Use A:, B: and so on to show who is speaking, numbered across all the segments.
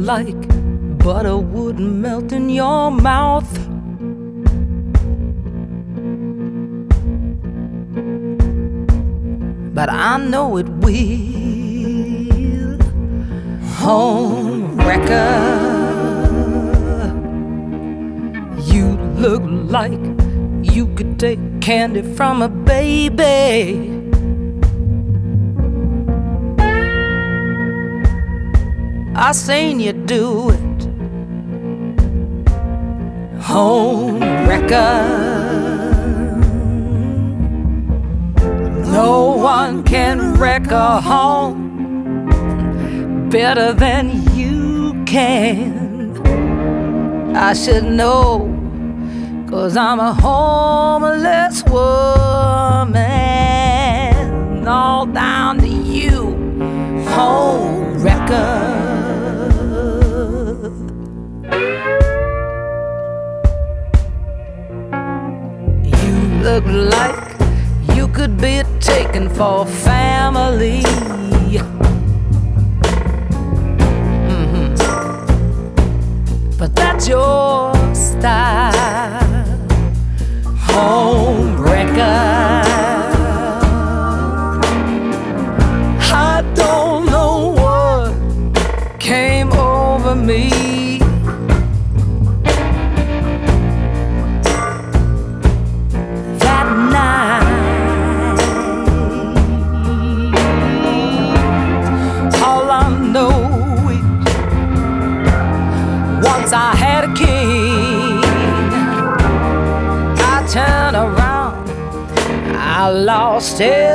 A: like butter would melt in your mouth. But I know it will. Home wrecker, you look like you could take candy from a baby. I seen you do it. Home wrecker, no one can wreck a home better than you can. I should know, 'cause I'm a homeless woman. All down to you, home wrecker. You look like you could be taken for family. But that's your style, home wrecker. I don't know what came over me. That night, all I know is once I had a king, I turned around, I lost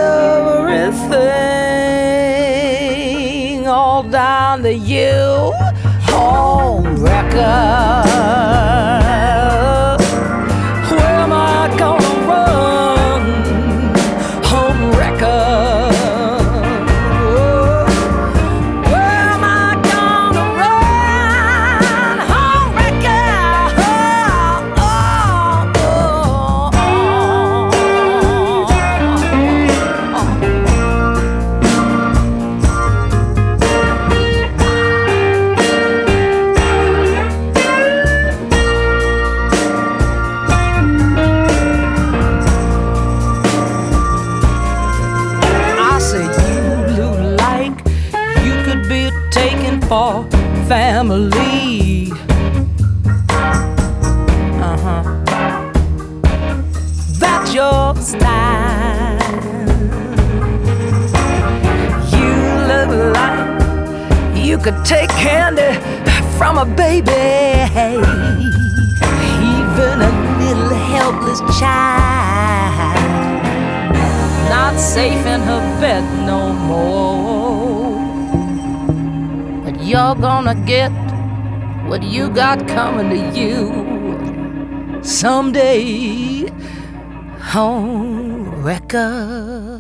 A: everything. All down to you, home wrecker. Where am I gonna run, home wrecker? Taken for family. That's your style. You look like you could take candy from a baby. Even a little helpless child, not safe in her bed no more. You're gonna get what you got coming to you someday, home wrecker.